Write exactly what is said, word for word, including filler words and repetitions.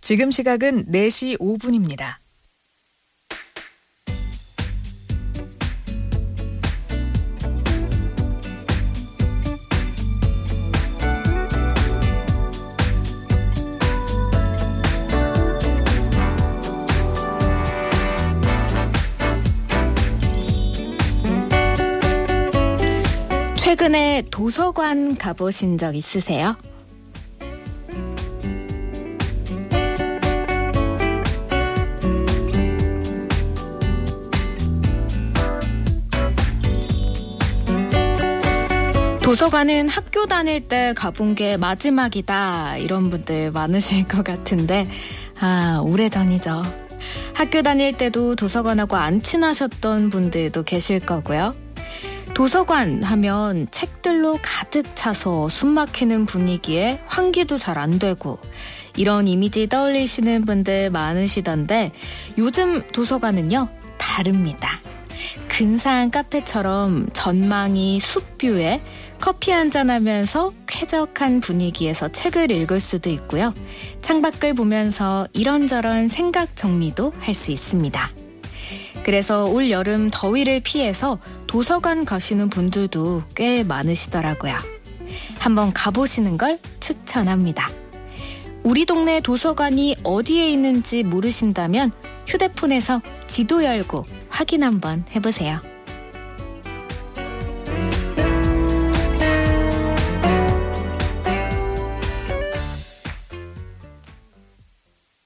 지금 시각은 네 시 오 분입니다. 최근에 도서관 가보신 적 있으세요? 도서관은 학교 다닐 때 가본 게 마지막이다 이런 분들 많으실 것 같은데 아 오래전이죠. 학교 다닐 때도 도서관하고 안 친하셨던 분들도 계실 거고요. 도서관 하면 책들로 가득 차서 숨막히는 분위기에 환기도 잘 안 되고 이런 이미지 떠올리시는 분들 많으시던데 요즘 도서관은요 다릅니다. 근사한 카페처럼 전망이 숲뷰에 커피 한잔하면서 쾌적한 분위기에서 책을 읽을 수도 있고요. 창밖을 보면서 이런저런 생각 정리도 할 수 있습니다. 그래서 올 여름 더위를 피해서 도서관 가시는 분들도 꽤 많으시더라고요. 한번 가보시는 걸 추천합니다. 우리 동네 도서관이 어디에 있는지 모르신다면 휴대폰에서 지도 열고 확인 한번 해보세요.